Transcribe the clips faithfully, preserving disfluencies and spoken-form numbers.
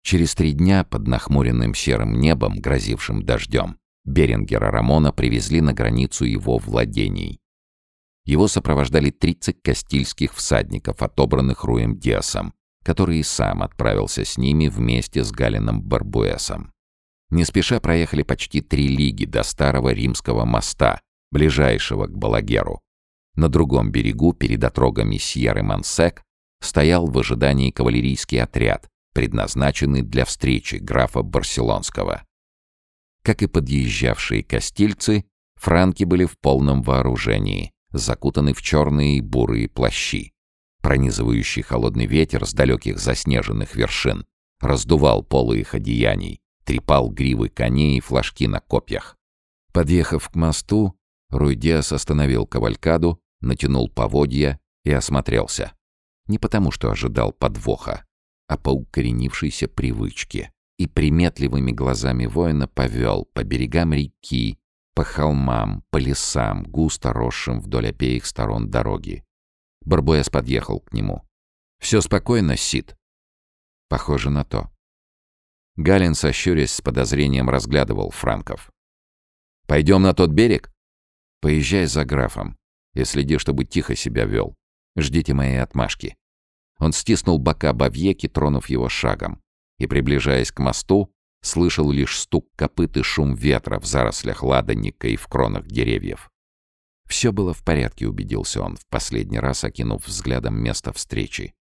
Через три дня под нахмуренным серым небом, грозившим дождем, Беренгера Рамона привезли на границу его владений. Его сопровождали тридцать кастильских всадников, отобранных Руем Диасом, который и сам отправился с ними вместе с Галеном Барбуэсом. Не спеша проехали почти три лиги до старого римского моста, ближайшего к Балагеру. На другом берегу, перед отрогами Сьерры-Мансек, стоял в ожидании кавалерийский отряд, предназначенный для встречи графа Барселонского. Как и подъезжавшие кастильцы, франки были в полном вооружении, закутаны в черные и бурые плащи. Пронизывающий холодный ветер с далеких заснеженных вершин раздувал полы их одеяний, трепал гривы коней и флажки на копьях. Подъехав к мосту, Руй Диас остановил кавалькаду, натянул поводья и осмотрелся. Не потому, что ожидал подвоха, а по укоренившейся привычке, и приметливыми глазами воина повел по берегам реки, по холмам, по лесам, густо росшим вдоль обеих сторон дороги. Барбуэс подъехал к нему. «Все спокойно, Сид?» «Похоже на то». Гален, сощурясь, с подозрением разглядывал франков. «Пойдем на тот берег?» «Поезжай за графом и следи, чтобы тихо себя вел. Ждите моей отмашки». Он стиснул бока Бавьеки, тронув его шагом, и, приближаясь к мосту, слышал лишь стук копыт и шум ветра в зарослях ладанника и в кронах деревьев. Все было в порядке, убедился он, в последний раз окинув взглядом место встречи.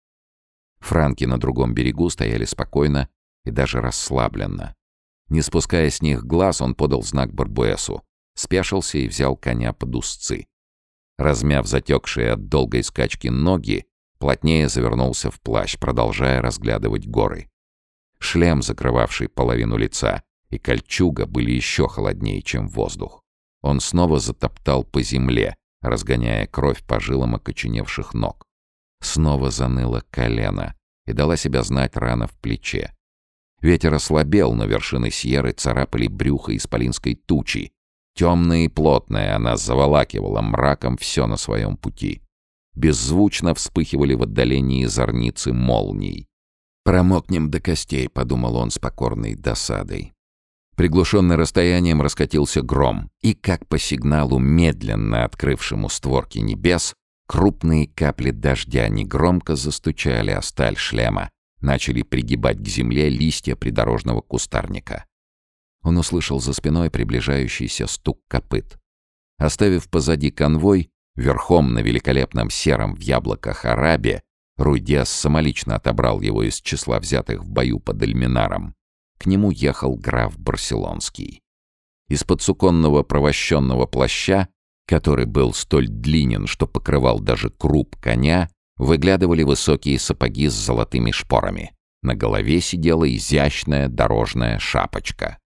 Франки на другом берегу стояли спокойно и даже расслабленно. Не спуская с них глаз, он подал знак Барбуэсу, спешился и взял коня под узцы. Размяв затекшие от долгой скачки ноги, плотнее завернулся в плащ, продолжая разглядывать горы. Шлем, закрывавший половину лица, и кольчуга были еще холоднее, чем воздух. Он снова затоптал по земле, разгоняя кровь по жилам окоченевших ног. Снова заныло колено, и дала себя знать рана в плече. Ветер ослабел, но вершины Сьерры царапали брюхо исполинской тучи. Темная и плотная она заволакивала мраком все на своем пути. Беззвучно вспыхивали в отдалении зорницы молний. «Промокнем до костей», — подумал он с покорной досадой. Приглушенный расстоянием раскатился гром, и, как по сигналу медленно открывшему створки небес, крупные капли дождя негромко застучали о сталь шлема, начали пригибать к земле листья придорожного кустарника. Он услышал за спиной приближающийся стук копыт. Оставив позади конвой, верхом на великолепном сером в яблоках арабе, Руй Диас самолично отобрал его из числа взятых в бою под Эльминаром. К нему ехал граф Барселонский. Из-под суконного провощенного плаща, который был столь длинен, что покрывал даже круп коня, выглядывали высокие сапоги с золотыми шпорами. На голове сидела изящная дорожная шапочка.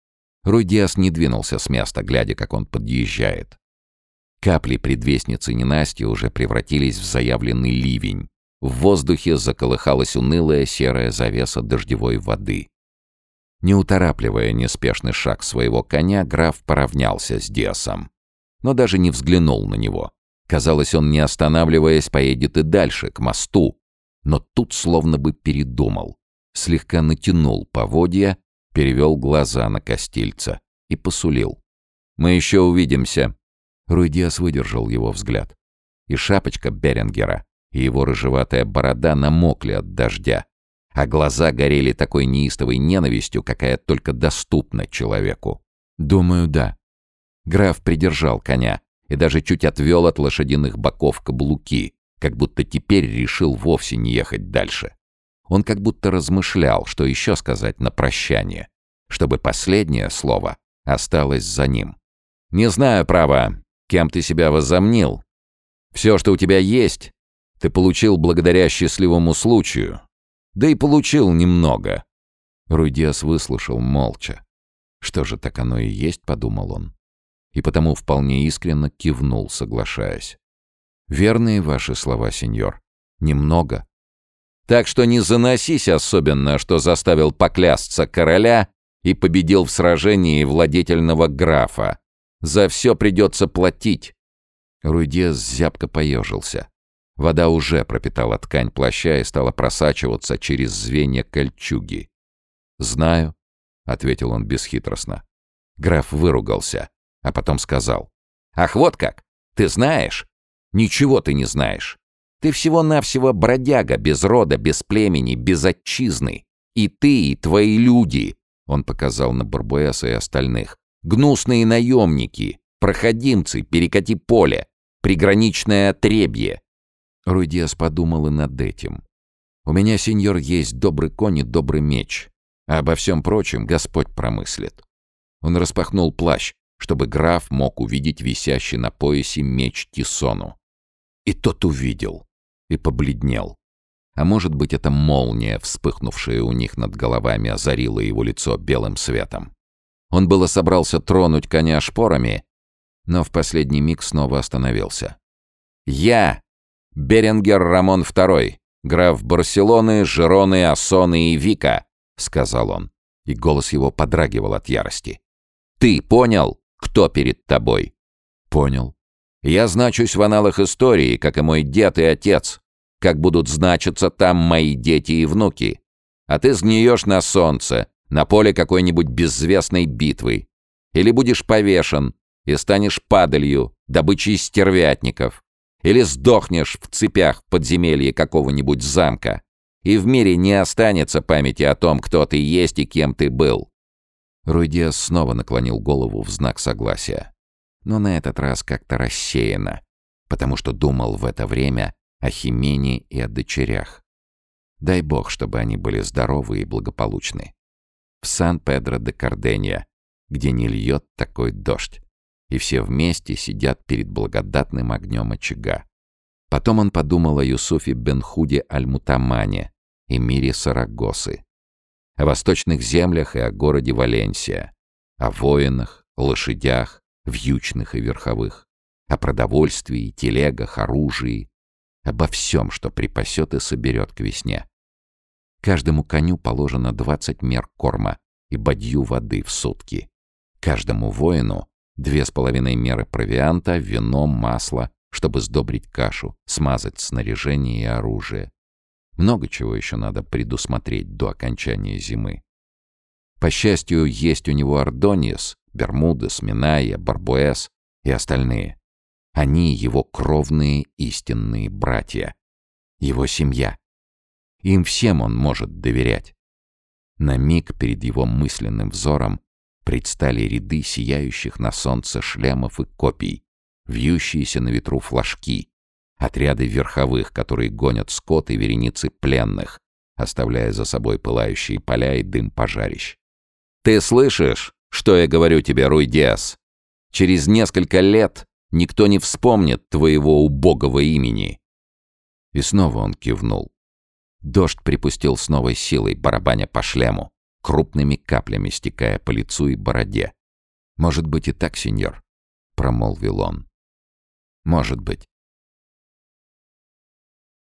Руй Диас не двинулся с места, глядя, как он подъезжает. Капли предвестницы ненасти уже превратились в заявленный ливень. В воздухе заколыхалась унылая серая завеса дождевой воды. Не уторапливая неспешный шаг своего коня, граф поравнялся с Диасом, но даже не взглянул на него. Казалось, он, не останавливаясь, поедет и дальше, к мосту. Но тут словно бы передумал, слегка натянул поводья, перевел глаза на Кастильца и посулил: «Мы еще увидимся». Руй Диас выдержал его взгляд. И шапочка Беренгера, и его рыжеватая борода намокли от дождя, а глаза горели такой неистовой ненавистью, какая только доступна человеку. «Думаю, да». Граф придержал коня и даже чуть отвел от лошадиных боков каблуки, как будто теперь решил вовсе не ехать дальше. Он как будто размышлял, что еще сказать на прощание, чтобы последнее слово осталось за ним. «Не знаю, право, кем ты себя возомнил. Все, что у тебя есть, ты получил благодаря счастливому случаю. Да и получил немного». Руй Диас выслушал молча. «Что же, так оно и есть», — подумал он. И потому вполне искренне кивнул, соглашаясь. «Верные ваши слова, сеньор. Немного. Так что не заносись особенно, что заставил поклясться короля и победил в сражении владетельного графа. За все придется платить». Руй Диас зябко поежился. Вода уже пропитала ткань плаща и стала просачиваться через звенья кольчуги. «Знаю», — ответил он бесхитростно. Граф выругался, а потом сказал: «Ах, вот как! Ты знаешь? Ничего ты не знаешь. Ты всего-навсего бродяга, без рода, без племени, без отчизны. И ты, и твои люди», — он показал на Барбуэса и остальных, «гнусные наемники, проходимцы, перекати поле, приграничное отребье». Руй Диас подумал и над этим. «У меня, сеньор, есть добрый конь и добрый меч, а обо всем прочем Господь промыслит». Он распахнул плащ, чтобы граф мог увидеть висящий на поясе меч Тисону. И тот увидел и побледнел. А может быть, эта молния, вспыхнувшая у них над головами, озарила его лицо белым светом. Он было собрался тронуть коня шпорами, но в последний миг снова остановился. «Я, Беренгер Рамон второй, граф Барселоны, Жироны, Ассоны и Вика», — сказал он, и голос его подрагивал от ярости. «Ты понял, кто перед тобой?» «Понял. Я значусь в аналах истории, как и мой дед и отец, как будут значиться там мои дети и внуки. А ты сгниешь на солнце, на поле какой-нибудь безвестной битвы. Или будешь повешен и станешь падалью, добычей стервятников. Или сдохнешь в цепях в подземелье какого-нибудь замка. И в мире не останется памяти о том, кто ты есть и кем ты был». Руй Диас снова наклонил голову в знак согласия. Но на этот раз как-то рассеянно, потому что думал в это время о Химене и о дочерях. Дай бог, чтобы они были здоровы и благополучны. В Сан-Педро-де-Карденья, где не льет такой дождь, и все вместе сидят перед благодатным огнем очага. Потом он подумал о Юсуфе бен Худе аль-Мутамане, эмире Сарагосы, о восточных землях и о городе Валенсия, о воинах, лошадях, вьючных и верховых, о продовольствии, телегах, оружии, обо всем, что припасет и соберет к весне. Каждому коню положено двадцать мер корма и бадью воды в сутки. Каждому воину две с половиной меры провианта, вино, масло, чтобы сдобрить кашу, смазать снаряжение и оружие. Много чего еще надо предусмотреть до окончания зимы. По счастью, есть у него Ордоньес, Бермудес, Минайя, Барбуэс и остальные. Они его кровные истинные братья. Его семья. Им всем он может доверять. На миг перед его мысленным взором предстали ряды сияющих на солнце шлемов и копий, вьющиеся на ветру флажки, отряды верховых, которые гонят скот и вереницы пленных, оставляя за собой пылающие поля и дым пожарищ. «Ты слышишь, что я говорю тебе, Руй Диас? Через несколько лет никто не вспомнит твоего убогого имени». И снова он кивнул. Дождь припустил с новой силой, барабаня по шлему, крупными каплями стекая по лицу и бороде. «Может быть и так, сеньор», — промолвил он. «Может быть».